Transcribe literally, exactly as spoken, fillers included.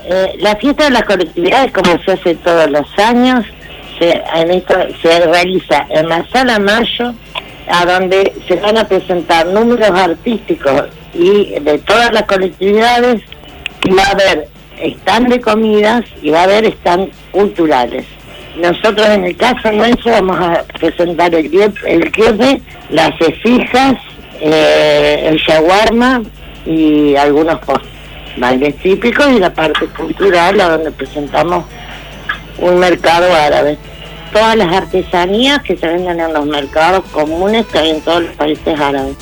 Eh, la fiesta de las colectividades, como se hace todos los años, se, en esto, se realiza en la Sala Mayo, a donde se van a presentar números artísticos y de todas las colectividades, y va a haber stand de comidas y va a haber stand culturales. Nosotros en el caso nuestro vamos a presentar el quiepe, el quiepe, las cefijas, eh, el shawarma y algunos postres, bailes típicos y la parte cultural, a donde presentamos un mercado árabe. Todas las artesanías que se venden en los mercados comunes que hay en todos los países árabes.